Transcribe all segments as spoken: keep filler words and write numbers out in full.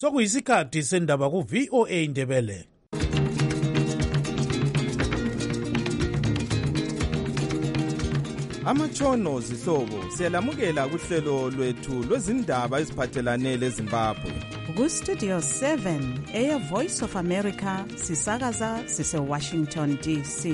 Sokuyisikhathi sendaba ku V O A Indebele. Amatshono zihlobo siyalamukela kuhlelo lwethu lwezindaba eziphathelane leZimbabwe. Ku Studio seven eya Voice of America sisakaza sise Washington D C.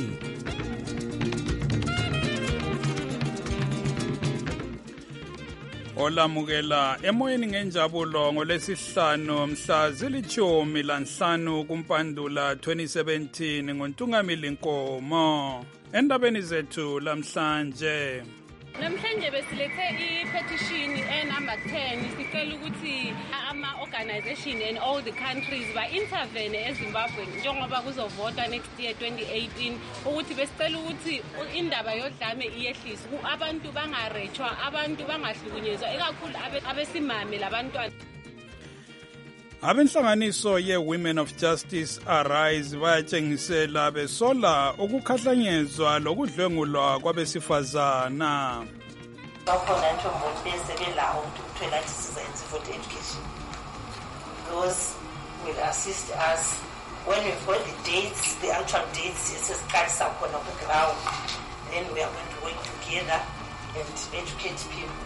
Olamukela emoyeni ngenjabulo ngolesihlanu mhla zilithumi lanhlanu kuMpandula twenty seventeen ngoNtungamili Nkomo. Endabeni zethu lamhlanje namhlanje besilethe i-petition e-number ten sicela ukuthi ama-organization and all the countries ba-intervene eZimbabwe njengoba kuzovota next year twenty eighteen ukuthi besicela ukuthi indaba yodlame iyehliswe, abantu bangarechwa, abantu bangahlukunyezwa, ikakhulu abesimame labantwana. Abenhlanganiso ye-Women of Justice Arise bayatshengisela besola ukukhahlanyezwa lokudlwengulwa kwabesifazana. Bakhona intombi esebelawo ukuthola isizenzi for education. Those will assist us when we've got the dates, the actual dates, esesiqalisa khona ku ground. Then we are going to work together and educate people.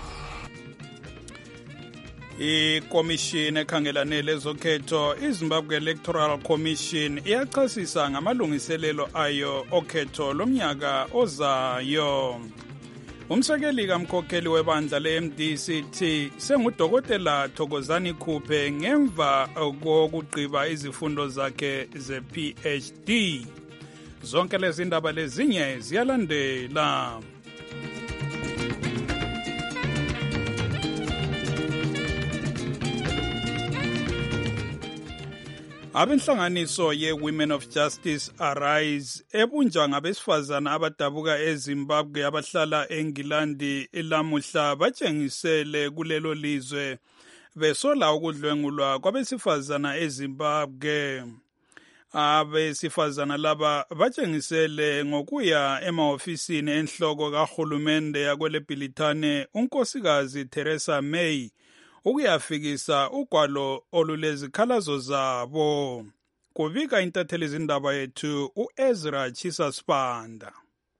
I-Commission ekhangelane lezokhetho iZimbabwe Electoral Commission iyachasisa ngamalungiselelo ayo okhetho lomnyaka ozayo. Umsekeli kamkhokheli webandla le-M D C T sengudokotela Thokozani Khuphe ngemva kokugqiba izifundo zakhe ze-P H D. Zonke lezi ndaba lezinye ziyalandela. Abenhlanganiso ye-Women of Justice Arise ebunjwa ngabesifazana abadabuka eZimbabwe abahlala eNgilandi lamuhla batshengisele kulelo lizwe besola ukudlwengulwa kwabesifazana eZimbabwe. Abesifazana laba batshengisele ngokuya emahofisini enhloko kahulumende yakweleBhilithane unkosikazi Theresa May ukuyafikisa ugwalo olulezikhalazo zabo. Kubika intatheli zindaba yethu uEzra Chisa Spanda.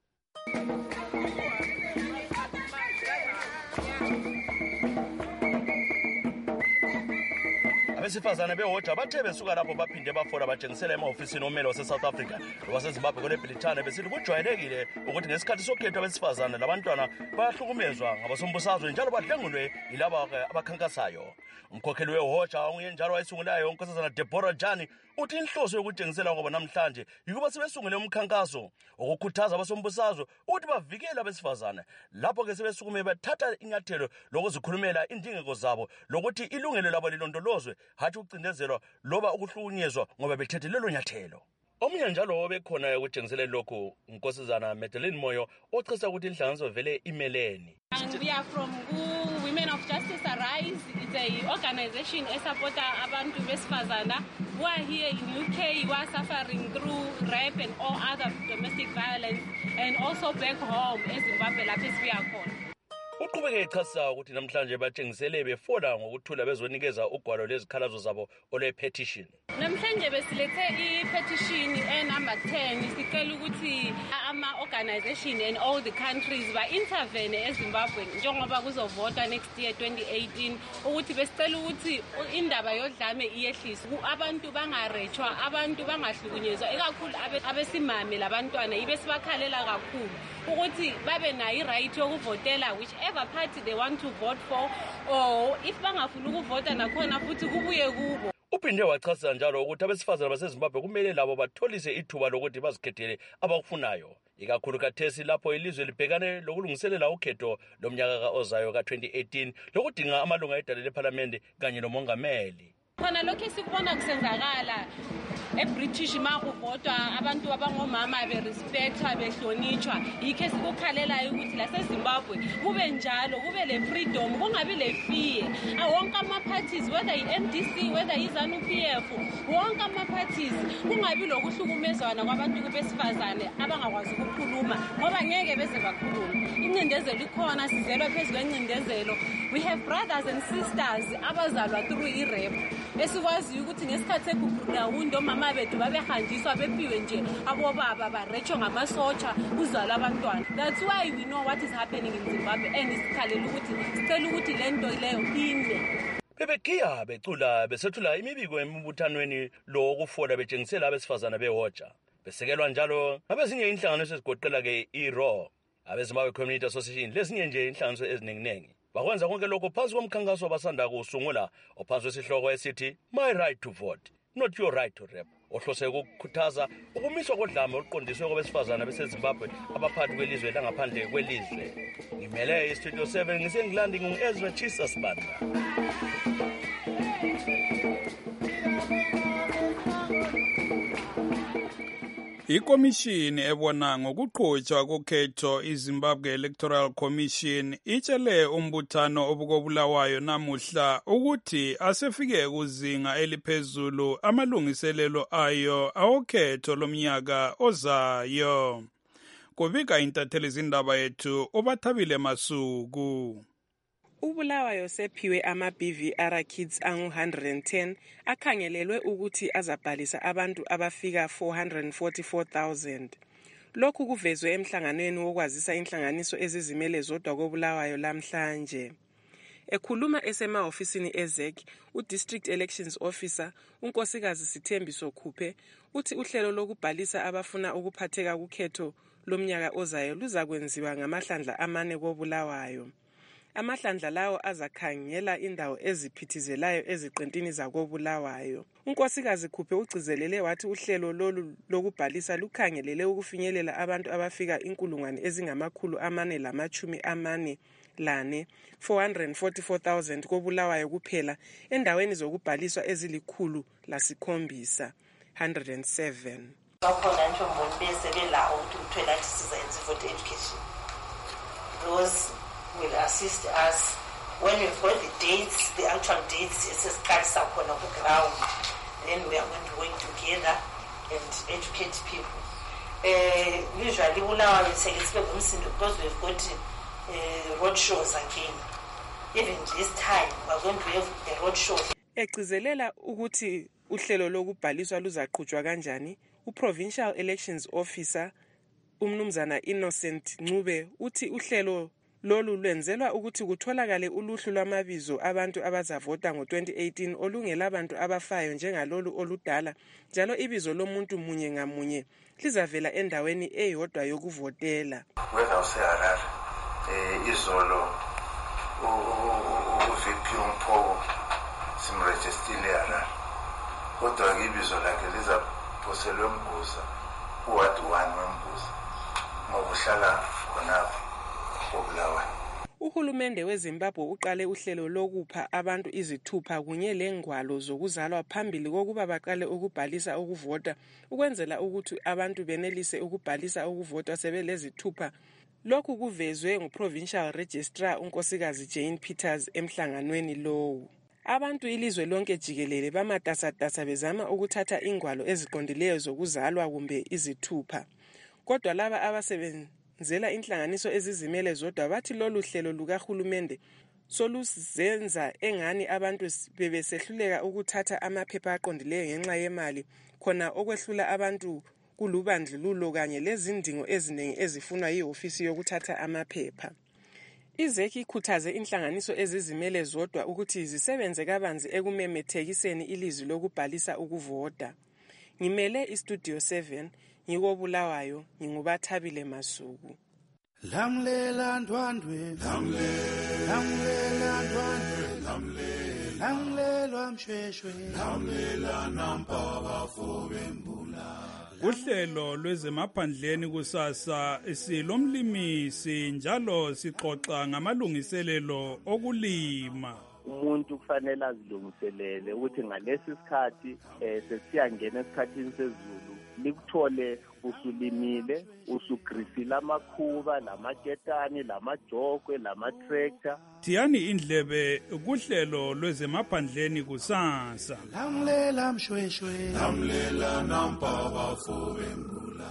Abesifazane behoja bathe besuka lapho baphinde bafora batshengisela emahofisini omele wase-South Africa lowaseZimbabwe kweleBhilithane besithi kujwayelekile ukuthi ngesikhathi sokhetho abesifazane labantwana bayahlukumezwa ngabasombusazwe njalo badlengulwe yilaba abakhankasayo. Umkhokheli wehoja onguye njalo wayesungulayo unkosazana Deborah Jani uthi inhloso yokutshengisela kwabo namhlanje yikuba sebesungule umkhankaso okukhuthaza abasombusazwe ukuthi bavikele abesifazane. Lapho-ke sebesukume bathatha inyathelo lokuzikhulumela indingeko zabo lokuthi ilungelo labo lilondolozwe hathi ukucindezelwa loba ukuhlukunyezwa ngoba bethethe lelo nyathelo. Omunye njalo obekhona ukutshengisela lokhu unkosazana Madeleine Moyo ochisa ukuthi inhlanganiso vele imeleni. And we are from Women of Justice Arise. It's a organization that supports abantu besifazana who are here in U K, who are suffering through rape and all other domestic violence, and also back home in Zimbabwe lapho esibuya khona. Uqhubeke echasisa ukuthi namhlanje batshengisele befola ngokuthula bezonikeza ugwalo lezikhalazo zabo ole-petition. Namhlanje besilethe i-petition e-number ten sicela ukuthi ama-organization and all the countries ba-intervene eZimbabwe njengoba kuzovota next year twenty eighteen ukuthi besicela ukuthi indaba yodlame iyehliswe, abantu bangarechwa, abantu bangahlukunyezwa, ikakhulu abesimame labantwana ibe sibakhalela kakhulu ukuthi babe nayo i-right yokuvotela whichever party they want to vote for, or if bangafuna ukuvota nakhona futhi kubuye kubo. Uphinde wachasisa njalo ukuthi abesifazane baseZimbabwe kumele labo batholise ithuba lokuthi bazikhethele abakufunayo, ikakhulu kathesi lapho ilizwe libhekane lokulungiselela ukhetho lomnyaka ozayo ka twenty eighteen lokudinga amalunga edale leParliament kanye nomongameli. Khona lokho sikubona kusenzakala eBritish makuvotwa abantu abangomama berespectwa behlonitshwa, yikho sikukhalelayo ukuthi laseZimbabwe kube njalo, kube le freedom, kungabi le fear. Wonke ama-parties whether i-M D C whether i-ZANU P F wonke ama-parties kungabi lokuhlukumezwana kwabantu besifazane abangakwazi ukukhuluma ngoba ngeke beze bakhuluma. Incindezelo ikhona, sizelwa phezu kwencindezelo. We have brothers and sisters abazalwa through i-rape. esikwaziyo ukuthi ngesikhathi segugrawundi omama bethu babehanjiswa bephiwe nje abobaba baretsho ngamasotsha kuzalwa abantwana. That's why we know what is happening in Zimbabwe and sikhalela ukuthi sicela ukuthi le nto leyo ime. Bebegiya becula besethula imibiko emibuthanweni lo okufola betshengisela abesifazana behoja. Besekelwa njalo abezinye inhlanganiso ezigoqela ke i-Raw, abeZimbabwe Community Association lezinye nje inhlanganiso eziningi. Bakwenza konke lokho phansi komkhankaso abasanda kusungula ophansi wesihloko esithi My Right to Vote, Not Your Right to Rap, ohlose ukukhuthaza ukumiswa kodlame oluqondiswe kwabesifazana beseZimbabwe abaphathi kwelizwe langaphandle kwelizwe. Ngimele iStudio seven ngisengilandi ngu-Ezra Chisa Sibanda. Ikomishini ebona ngokuqhutshwa kokhetho iZimbabwe Electoral Commission itshele umbuthano obukobulawayo namuhla ukuthi asefike kuzinga eliphezulu amalungiselelo ayo awokhetho lomnyaka ozayo. Kubika intatheli zindaba yethu uBathabile Masuku. uBulawayo sephiwe ama-B V R kits angu one hundred ten akhangelelwe ukuthi azabhalisa abantu abafika four hundred forty-four thousand. Lokhu kuvezwe emhlanganweni wokwazisa inhlanganiso ezizimele zodwa koBulawayo lamhlanje. Ekhuluma esema-ofisini eZ E C, uDistrict Elections Officer uNkosikazi Sithembiso Khuphe uthi uhlelo lokubhalisa abafuna ukuphatheka kukhetho lomnyaka ozayo luzakwenziwa ngamahlandla amane koBulawayo. Amahlandla lawo azakhangela indawo eziphithizelayo eziqentini zakoBulawayo. uNkosikazi Khuphe ugcizelele wathi uhlelo lolu lokubhalisa lukhangelele ukufinyelela abantu abafika inkulungwane ezingamakhulu amane lamachumi amane lane four hundred forty-four thousand koBulawayo kuphela endaweni zokubhaliswa ezilikhulu lasikhombisa one hundred seven. Bakhona nje umboni bese belawo ukuthi uthola isizenzi for the education. Those will assist us when we've got the dates, the actual dates, esiqalisa khona ku ground. Then we are going to work together and educate people. Uh, usually Bulawayo sekisibe ngumsindo because we've got uh, road shows again. Even this time we're going to have the road show. Egcizelela ukuthi uhlelo lokubhaliswa luzaqhutshwa kanjani, uProvincial Elections Officer umnumzana Innocent Ncube uthi uhlelo lolu lwenzelwa ukuthi kutholakale uluhlu lwamabizo abantu abazavota ngo twenty eighteen olungelabantu abafayo njengalolu oludala, njalo ibizo lomuntu munye ngamunye lizavela endaweni eyodwa yokuvotela. Whether useharare eh izolo uVP uMpho simregistile harare kodwa ibizo lakhe lizaphoselwa eMbuza uward one weMbuza ngokuhlala khonapho. Uhulumende weZimbabwe uqale uhlelo lokupha abantu izithupha kunye lengwalo zokuzalwa phambili kokuba baqale ukubhalisa ukuvota ukwenzela ukuthi abantu benelise ukubhalisa ukuvota sebelezithupha. Lokhu kuvezwe nguProvincial Registrar uNkosikazi Jane Peters emhlanganweni lowo. Abantu ilizwe lonke jikelele bamatasatasa bezama ukuthatha ingwalo eziqondileyo zokuzalwa kumbe izithupha. Kodwa laba abasebenza zela inhlanganiso ezizimele zodwa bathi lolu hlelo lukahulumende soluzenza engani abantu bebesehluleka ukuthatha amaphepha aqondileyo ngenxa yemali, khona okwehlula abantu kulubandlululo kanye lezindingo eziningi ezifunwa yihofisi yokuthatha amaphepha. iZ E C ikhuthaze inhlanganiso ezizimele zodwa ukuthi zisebenze kabanzi ekumemethekiseni ilizwi lokubhalisa ukuvota. Ngimele iStudio seven ngikoBulawayo nginguBathabile Masuku. Lamlela ndwandwe lamlela lamlela ndwandwe lamlela lamlela mshweshwe lamlela nampaba fobembula. Uhlelo lwezemaphandleni kusasa silomlimisi njalo sixoxa ngamalungiselelo okulima. Umuntu kufanele azilungiselele ukuthi ngalesi sikhathi eh sesiyangena esikhathini sezulu likuthole usulimile, usugrisile amakhuba, lamaketani, lamajokwe, lamatractor. Tiyani indlebe kuhlelo lwezemaphandleni kusasa. Lamlela mshweshwe lamlela nampaba fobembula.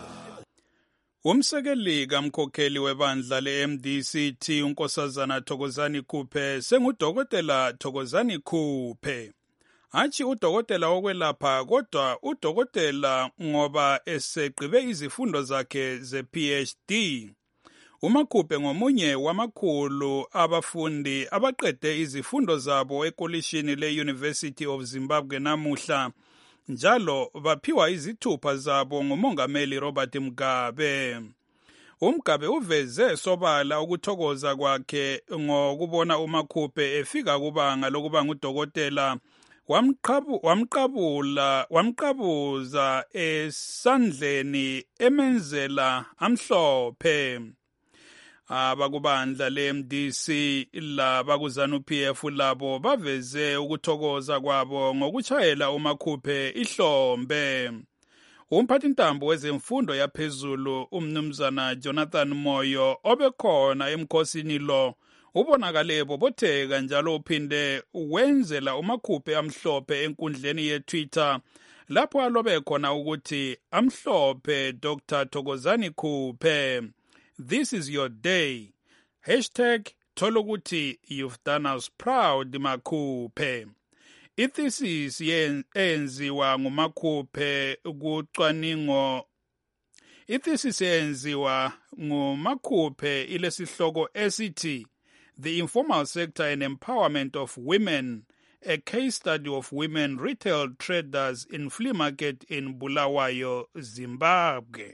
Umsekeli kamkhokheli webandla le-M D C T uNkosazana Thokozani Khuphe sengudokotela Thokozani Khuphe. Hatshi udokotela wokwelapha kodwa udokotela ngoba esegqibe izifundo zakhe ze-P H D. uMakhuphe ngomunye wamakhulu abafundi abaqede izifundo zabo ekolishini le-University of Zimbabwe namuhla, njalo baphiwa izithupha zabo ngumongameli Robert Mugabe. uMgabe uveze sobala ukuthokoza kwakhe ngokubona uMakhuphe efika kubanga lokuba ngudokotela, wamqabula wamqabuza esandleni emenzela amhlophe. Abakubandla le-M D C labaku-ZANU-P F labo baveze ukuthokoza kwabo ngokuchayela uMakhuphe ihlombe. Umphathintambo wezemfundo yaphezulu umnumzana Jonathan Moyo obekhona emkhosini lo ubonakale ebobotheka njalo uphinde wenzela uMakhuphe amhlophe enkundleni ye-Twitter lapho alobe khona ukuthi amhlophe Doctor Thokozani Khuphe. This is your day. Hashtag Tologuti, you've done us proud, Makhuphe. Ithesis yenziwa nguMakhuphe kucwaningo. Ithesis yenziwa nguMakhuphe ilesihloko esithi The Informal Sector and Empowerment of Women, a case study of women retail traders in flea market in Bulawayo, Zimbabwe.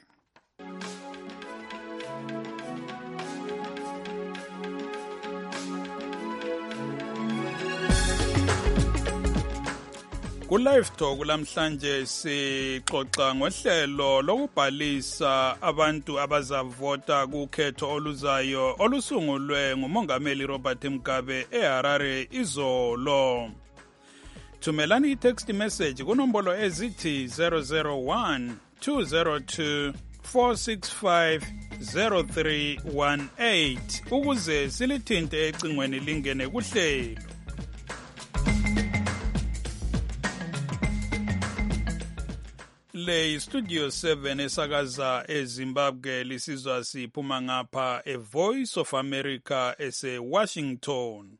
Ku-Live Talk lamhlanje sixoxa ngohlelo lokubhalisa abantu abazavota kukhetho oluzayo olusungulwe ngumongameli Robert Mugabe eHarare izolo. Thumelani i-text message kunombolo ezithi zero zero one two zero two four six five zero three one eight ukuze silithinte ecingweni lingene kuhlelo. Le Studio seven esakaza eZimbabwe lisizwa siphuma ngapha e Voice of America ese Washington.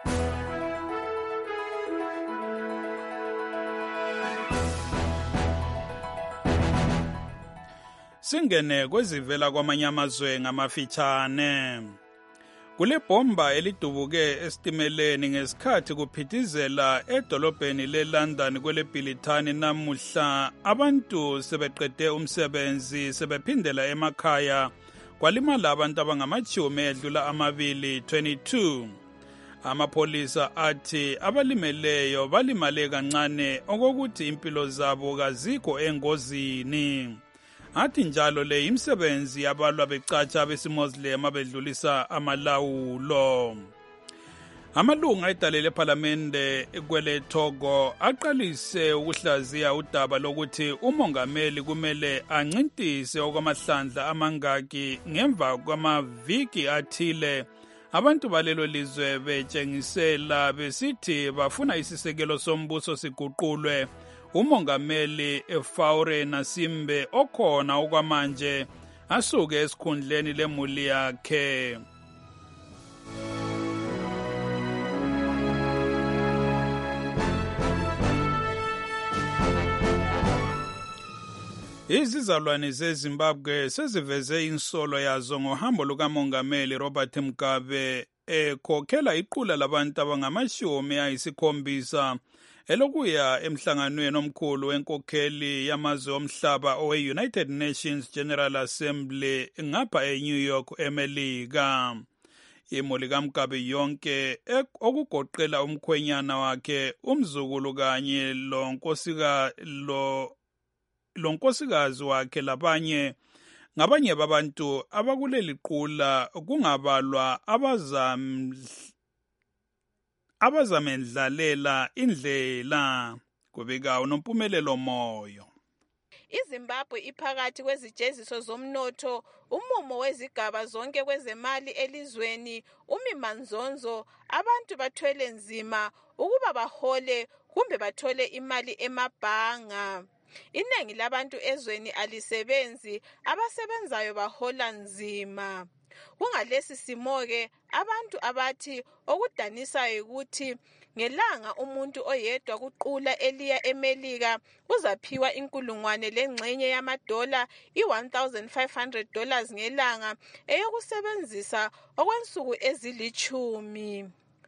Singene kwezivela kwamanye amazwe ngamafitshane. Kule bomba elidubuke esitimeleni ngesikhathi kuphithizela edolobheni leLondon kwele Bhilithani namuhla, abantu sebeqede umsebenzi sebephindela emakhaya, kwalimala abantu abangamachumi edlula amabili twenty-two. Amapolisa athi abalimeleyo balimale kancane okokuthi impilo zabo kazikho engozini. Athi njalo le imsebenzi yabalwa becatsha besimozlem abedlulisa amalawulo. Amalunga edalele eParliamente kwele Togo aqalise ukuhlaziya udaba lokuthi umongameli kumele ancintise okwamahlandla amangaki ngemva kwamaviki athile abantu balelo lizwe betshengisela besithi bafuna isisekelo sombuso siguqulwe. Umongameli Faure Nasimbe okhona okwamanje asuke esikhundleni lemuli yakhe. Izizalwane zeZimbabwe seziveze insolo yazo ngohambo lukamongameli Robert Mugabe ekhokhela iqula labantu abangamashumi ayisikhombisa elokuya emhlanganweni omkhulu wenkokheli yamazwe omhlaba owe-United Nations General Assembly ngapha e-New York, eMelika. Imuli kaMugabe yonke okugoqela umkhwenyana wakhe, umzukulu kanye lonkosika lo lonkosikazi wakhe labanye ngabanye babantu abakuleli qula kungabalwa abazam abazamendlalela indlela kubika unompumelelo moyo. iZimbabwe iphakathi kwezijeziso zomnotho, umumo wezigaba zonke kwezemali elizweni, umimanzonzo, abantu bathwele nzima ukuba bahole kumbe bathole imali emabhanga. Iningi labantu ezweni alisebenzi, abasebenzayo bahola nzima. Kungalesi simoke abantu abathi okudanisayo ukuthi Ngelanga umuntu oyedwa kuqula eliya eMelika uzaphiwa inkulungwane lengxenye yamadola i-one thousand five hundred dollars ngelanga eyokusebenzisa okwensuku ezilitshumi.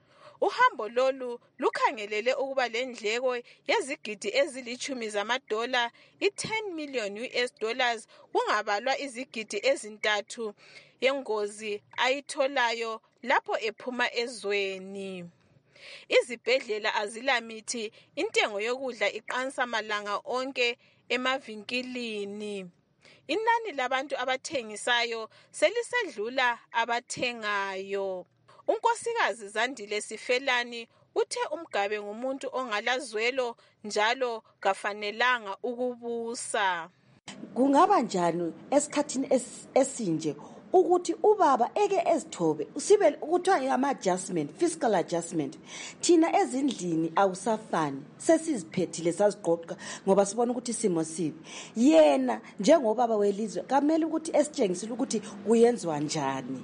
Uhambo lolu lukhangelele ukuba lendleko yezigidi ezilitshumi zamadola i-ten million U S dollars kungabalwa izigidi ezintathu yengozi ayitholayo lapho ephuma ezweni. Izibhedlela azilamithi, intengo yokudla iqansa malanga onke emavinkilini. Inani labantu abathengisayo selisedlula abathengayo. Unkosikazi Zandile Sifelani uthe uMgabe ngumuntu ongalazwelo njalo kafanelanga ukubusa. Kungaba njani esikhathini esinje ukuthi ubaba eke ezithobe sibe ukuthiwa ama adjustment, fiscal adjustment. Thina ezindlini awusafani, sesiziphethile saziqoqa ngoba sibona ukuthi simo sibi. Yena njengobaba welizwe kamele ukuthi esitshengisile ukuthi kuyenziwa njani.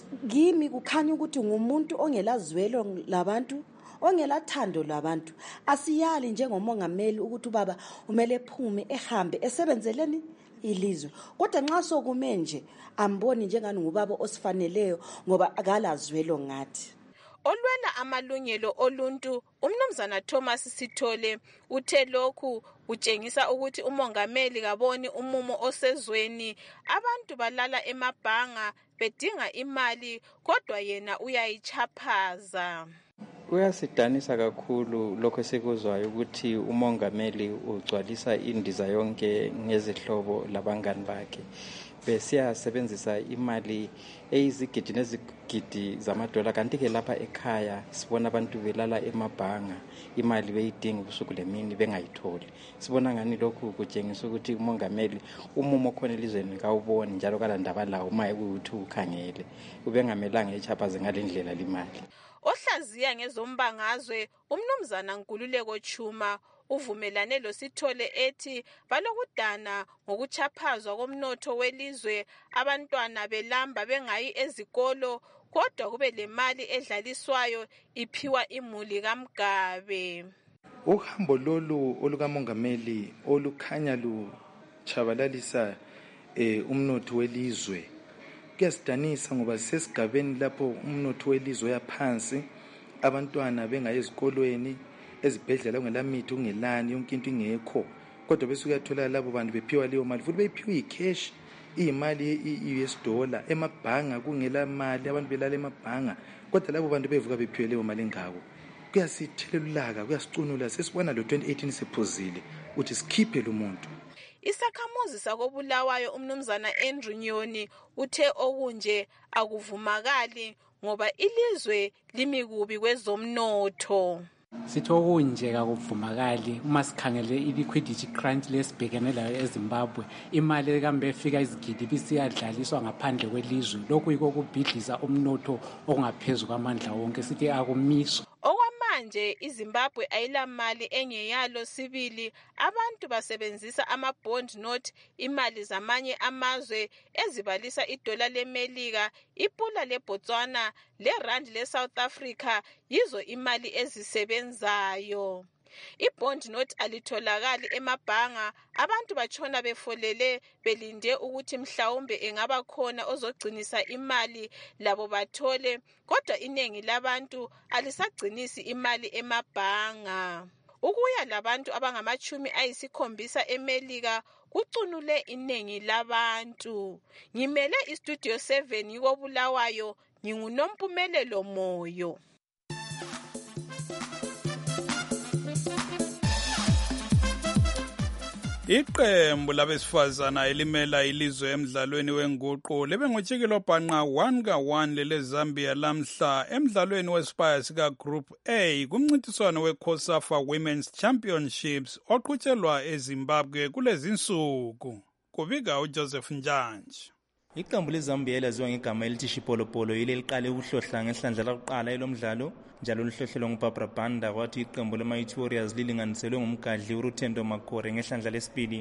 Kimi kukhanya ukuthi ngumuntu ongelazwelo labantu, ongelathando labantu. Asiyali njengomongameli ukuthi ubaba umele ephume ehambe esebenzeleni ilizwe. Kodwa nxa sokume nje amboni njengani ngubaba osifaneleyo ngoba akalazwelo ngathi. Olwela amalungelo oluntu uMnumzana Thomas Sithole uthe lokhu utshengisa ukuthi umongameli kaboni umumo osezweni. Abantu balala emabhanga bedinga imali kodwa yena uyayichaphaza. Kuyasidanisa kakhulu lokho esikuzwayo ukuthi umongameli ugcwalisa indiza yonke ngezihlobo labangani bakhe. Besiyasebenzisa imali eyizigidi nezigidi zamadola, kanti ke lapha ekhaya sibona abantu belala emabhanga imali beyidinga ubusuku lemini bengayitholi. Sibona ngani lokhu kutshengisa ukuthi umongameli umumo khona elizweni kawuboni njalo kalandaba lawo uma ukuthi ukhangele ubengamelanga echaphaze ngalendlela limali. Ohlaziya ngezombangazwe uMnumzana Nkululeko Chuma uvumelane loSithole ethi balokudana ngokuchaphazwa komnotho welizwe, abantwana belamba bengayi ezikolo kodwa kube lemali edlaliswayo iphiwa imuli kaMgabe. Uhambo lolu olukamongameli olukhanya luchabalalisa eh, umnotho welizwe kuyasidanisa ngoba sesigabeni lapho umnotho welizwe yaphansi, abantwana bengayi ezikolweni, ezibhedlela kungelamithi kungelani, yonke into ingekho, kodwa bese uyathola labo bantu bephiwa leyo mali futhi bephiwa icash, imali i-U S dollar emabhanga kungela mali, abantu belala emabhanga kodwa labo bantu bevuka bephiwe leyo mali ngabo. Kuyasithelelulaka, kuyasicunula, sesibona lo twenty eighteen sephuzile uthi sikhiphe lo muntu. Isakhamuzi sakobulawayo uMnumzana Andrew Nyoni uthe okunje akuvumakali ngoba ilizwe limi kubi kwezomnotho. Sithi okunje akuvumakali uma sikhangele i-liquidity crunch lesibhekene layo eZimbabwe, imali kambe efika izigidi bisiyadlaliswa ngaphandle kwelizwe. Lokhu yiko kubhidliza umnotho okungaphezulu kwamandla wonke, sithi akumiswa. Okwamanje iZimbabwe ayilamali engeyalo sibili, abantu basebenzisa ama-bond note, imali zamanye amazwe ezibalisa idola leMelika, ipula leBotswana, lerand leSouth Africa, yizo imali ezisebenzayo. I-bond note alitholakali emabhanga, abantu batshona befolele belinde ukuthi mhlawumbe engaba khona ozogcinisa imali labo bathole, kodwa iningi labantu alisagcinisi imali emabhanga. Ukuya labantu abangamachumi ayisikhombisa eMelika kucunule iningi labantu. Ngimele iStudio seven yikobulawayo, nginguNompumelelo Moyo. Iqembu labesifazana elimela ilizwe emdlalweni wenguqu libe ngutshikilo bhanqa one ka one lele Zambia lamhla emdlalweni wesipaya sika Group A kumncintiswano weCOSAFA Women's Championships oqhutshelwa eZimbabwe kulezi nsuku. Kubika uJoseph Njanji. Iqembu leZambia elaziwa ngegama elithi Shipolopolo yile liqale ukuhlohla ngehlandla lokuqala elomdlalo, njalo luhlohlelwa nguBarbara Banda, kwathi iqembu leMighty Warriors lilinganiselwe ngumgadli uRutendo Makore ngehlandla lesibili.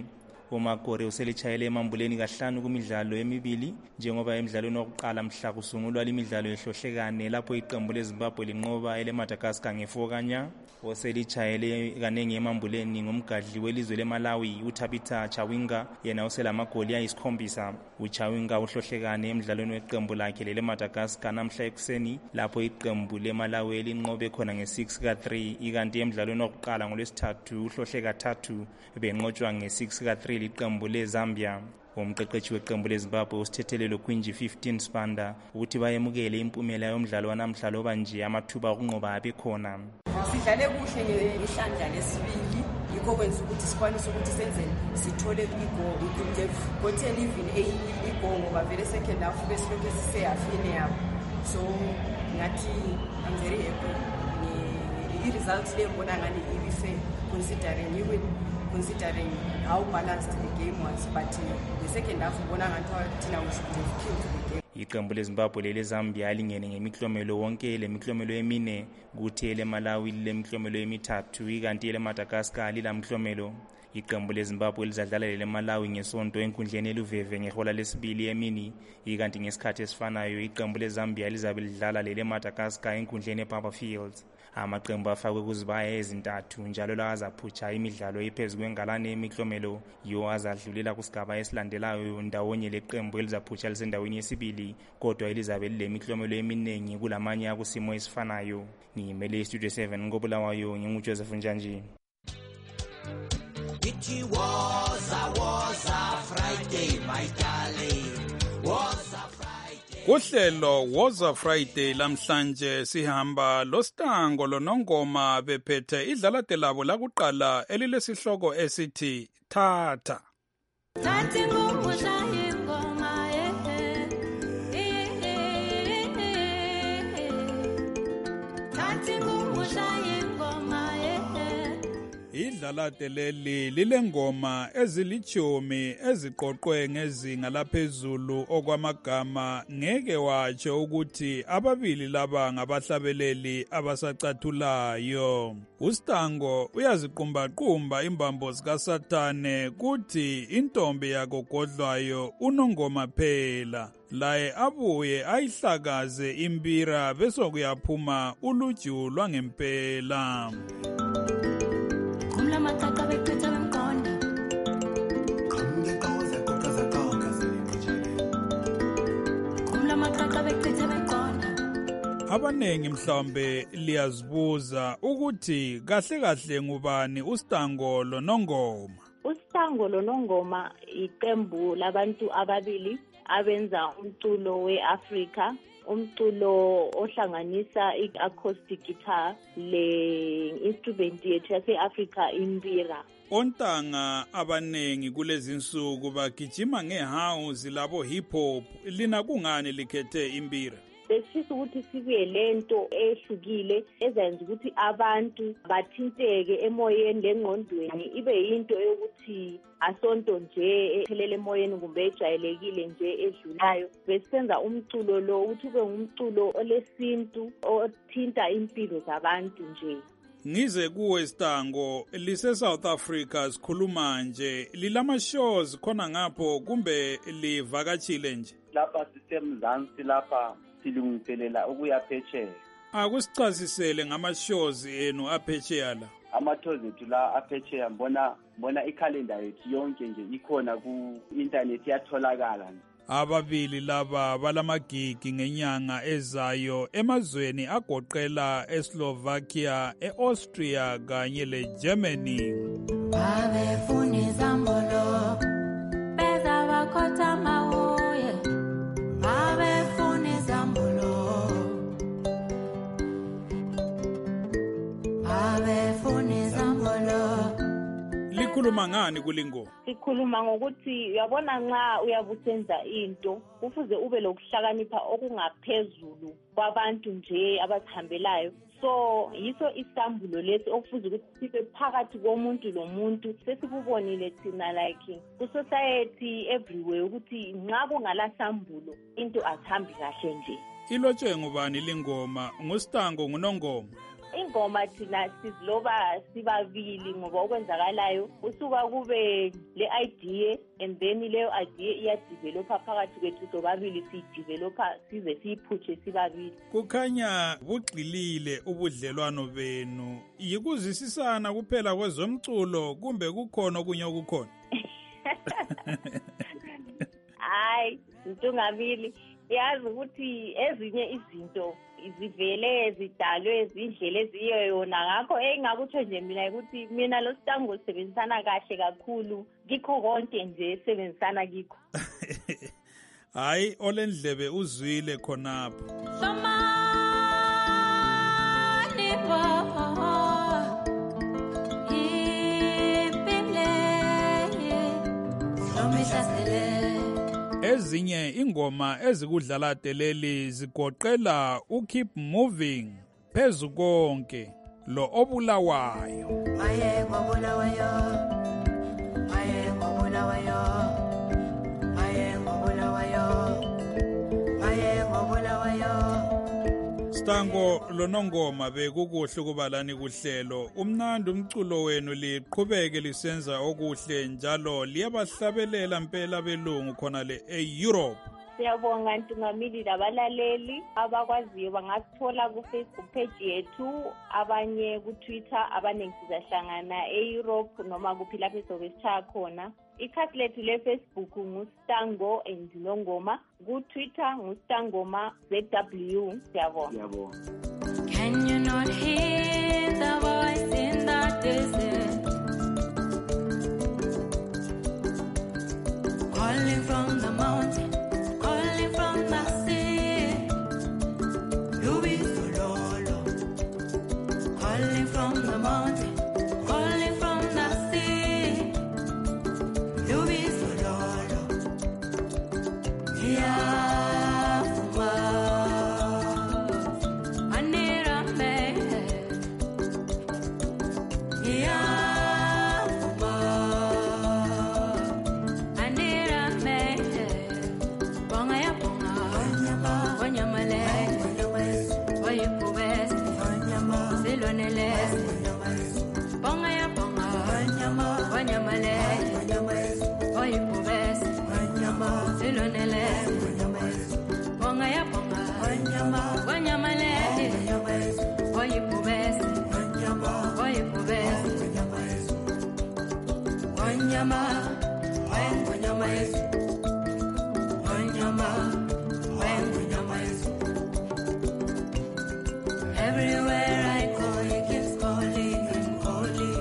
uMagore uselitshayele emambuleni kahlanu kumidlalo emibili njengoba emidlalweni wokuqala mhla kusungulwa imidlalo ehlohlekane lapho iqembu leZimbabwe linqoba eleMadagascar ngefokanya. Oselitshayele kanengi emambuleni ngumgadli welizwe leMalawi uThabitha Chawinga, yena uselamagoli ayisikhombisa. uChawinga uhlohlekane emidlalweni weqembu lakhe leMadagascar namhla ekuseni lapho iqembu leMalawi linqobe khona nge-six ka three, ikanti emidlalweni wokuqala ngolwesithathu uhlohle kathathu benqotshwa nge-six ka three liqembu leZambia. Umqeqeshi weqembu leZimbabwe usithethelelo Quinji fifteen Spanda ukuthi bayemukele impumela yomdlalo wanamhla obanje amathuba okunqoba abekhona. Sidlale kuhle ngehlandla lesibili yikho kwenza ukuthi sikwanise ukuthi senze sithole igoli. We could have gotten even a goal ngoba vele second half besilokhu siseyafine yabo. So ngathi I'm very happy. Ni i-results lebona ngani ibife considering even considering how balanced the game was, but uh, the second half ubona ngathi thina we should have killed the game. Iqembu leZimbabwe leZambia alingene ngemiklomelo wonke lemiklomelo emine kuthi leMalawi lemiklomelo emithathu ikanti leMadagascar lilamklomelo. Iqembu leZimbabwe lizadlala leMalawi ngesonto enkundleni eluveve ngehola lesibili emini ikanti ngesikhathi esifanayo iqembu leZambia lizabe lidlala leMadagascar enkundleni ePapa Fields. Amaqembu afakwe kuzibaya ezintathu njalo la azaphutsha imidlalo ephezulu kwengalane emiklomelo yo azadlulela kusigaba esilandelayo ndawonye leqembu elizaphutsha lisendaweni yesibili kodwa elizabe lilemiklomelo eminingi kulamanye akusimo esifanayo. Ngimele Studio seven ngobulawayo nginguJoseph Njanji. It was a was a Friday my darling was a Uhlelo Woza Friday lamhlanje sihamba loStango loNongoma bephethe idlalate labo lakuqala elilesihloko esithi Thatha. Thathi ngumbuza ingoma eh Thathi ngumbuza ingoma eh Idlalate leli lilengoma ezilichomi eziqoqwe ngezinga laphezulu okwamagama ngeke watsho ukuthi ababili laba ngabahlabeleli abasacathulayo. uStango uyaziqumbaqumba imbambo zikaSathane kuthi intombi yagogodlwayo uNongoma phela. Laye abuye ayihlakaze imbira bese kuyaphuma uluju lwangempela. Abanengi mhlawumbe liyazibuza ukuthi kahle kahle ngubani uStango loNongoma. uStango loNongoma iqembu labantu ababili abenza umculo weAfrica, umculo ohlanganisa i-acoustic guitar le instrument yethu yase-Africa imbira. Ontanga abanengi kulezi insuku bagijima ngehouse labo hip hop, lina kungani likhethe imbira? Besifisa ukuthi sibuye lento ehlukile ezenza ukuthi abantu bathinteke emoyeni lengqondweni ibe yinto yokuthi asonto nje ephelele emoyeni kumbe ejayelekile nje edlulayo. Besisenza umculo lo ukuthi ube ngumculo olesintu othinta impilo zabantu nje. Ngize kuwe Stango lise South Africa sikhuluma nje lilama shows khona ngapho kumbe livakatshile nje? Lapha sisemzansi lapha silungiselela ukuya phetsheya. Akusichazisele ngama shows enu aphetsheya la. Ama-tours ethu la aphetsheya mbona mbona ikhalenda yethu yonke nje ikhona ku internet yatholakala. Ababili laba balamagigi ngenyanga ezayo emazweni agoqela eSlovakia, eAustria kanye leGermany. Babefuna izambolo beza bakhotha mawoye babefuna izambolo babefuna izambolo. Likhuluma ngani kulingoma? Sikhuluma ngokuthi uyabona nxa uyabusenza into kufuze ube lokuhlakanipha okungaphezulu kwabantu nje abazihambelayo. So yiso isambulo lesi okufuze ukuthi sibe phakathi komuntu lomuntu sesikubonile thina like ku society everywhere ukuthi nxa kungala sambulo into asihambi kahle nje. Ilotshwe ngubani lingoma? nguStango nguNongoma? ingoma thina siziloba sibabili ngoba okwenzakalayo usuka kube le idea and then leyo idea iyadevelopa phakathi kwethu sobabili siyidevelopa size siyiphutshe sibabili. Kukhanya bugxilile ubudlelwano benu yikuzisisana kuphela kwezomculo kumbe kukhona okunye okukhona? Hayi Ntungamili yazi ukuthi ezinye izinto zivele zidalwe izindlela eziyo yona ngakho engakutsho nje mina ukuthi mina lo Sitango sisebenzisana kahle kakhulu kikho konke nje sebenzisana kikho. Hayi olendlebe uzwile khonapho. Ezinye ingoma ezikudlala deleli zigoqela uKeep Moving, Phezu konke, lo Obulawayo. Aye ngobulawayo. Aye ngobulawayo. Aye ngobulawayo. Aye ngobulawayo. Sitango lonongoma bekukuhle kubalani kuhlelo. Umnandi umculo wenu liqhubeke lisenza okuhle njalo liyabahlabelela impela belungu khona le eEurope. Siyabonga Ntungamili labalaleli abakwaziyo bangasithola ku Facebook page yethu, abanye ku Twitter, abaningi sizahlangana eEurope noma kuphi lapho sobe sitshaya khona. Ikhasi lethu le Facebook nguStango and Nongoma, ku Twitter nguStangoma Z W. Siyabonga. Siyabonga. Can you not hear the voice in the desert? Calling from the mountain, calling from the sea. Lubi Sololo. Calling from the mountain, calling from the sea. Lubi Sololo. Yeah, Manera me. Yeah, Manera me. Bonga ya bonga, wanyamale, wayipubes, siloneles. Bonga ya bonga, wanyamale, wayipubes, siloneles. Bonga ya bonga, wanyamale, wayipubes, wayipubes. Wanyama, wanyama yesu. Wanyama, wanyama yesu. Everywhere I go, he keeps calling and calling.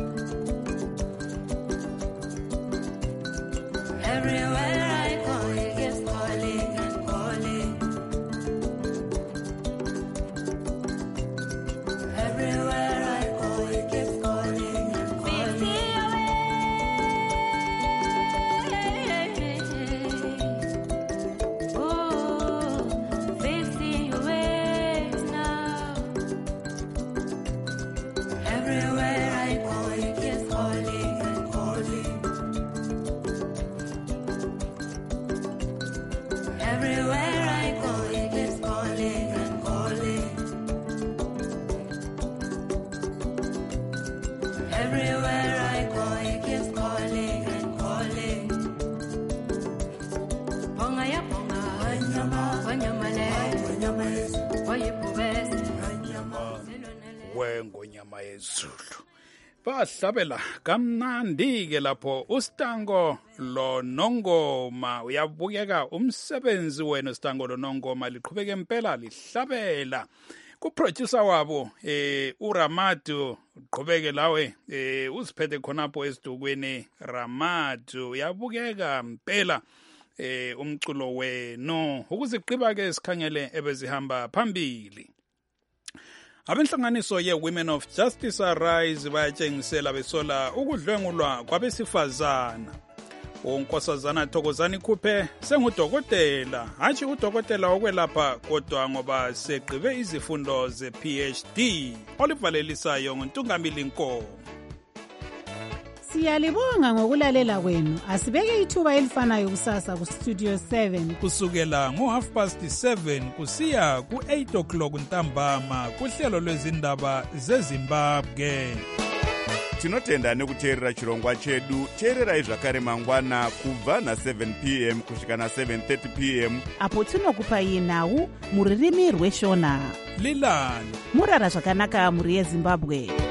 Everywhere I go, he keeps calling and calling. Everywhere I go, he keeps calling and calling. Oh, fifty ways now. Everywhere I go, he keeps calling and calling. Everywhere I go, he keeps calling and calling. Everywhere I go, he keeps calling and calling. Bonga ya bonga, wanyama, wanyamale, wayipubes, Wengonyama yezulu. Bahlabela kamnandi ke lapho uStango lonongoma uyabukeka umsebenzi wenu Sitango lonongoma liqhubeke impela lihlabela. Kuproducer wabo eh uRamadu uqhubeke lawe eh uziphethe khonapho esidukweni Ramadu uyabukeka impela eh umculo wenu ukuziqiba ke sikhangele ebezihamba phambili. Abenhlanganiso ye-Women of Justice Arise bayatshengisela besola ukudlwengulwa kwabesifazana. uNkosazana Thokozani Khuphe sengudokotela, hatshi udokotela wokwelapha kodwa ngoba segqibe izifundo ze-P H D. Olivalelisayo nguNtungamili Nkomo. Siyalibonga ngokulalela kwenu. Asibeke ithuba elifanayo kusasa ku Studio seven. Kusukela ngo half past seven kusiya ku eight o'clock ntambama kuhlelo lwezindaba zeZimbabwe. Tinotenda nekuteerera chirongwa chedu. Teererai zvakare mangwana kubva na seven p m kusvika na seven thirty p m apo tinokupai nhau muririmi rweshona. Lilani murara zvakanaka muri yeZimbabwe.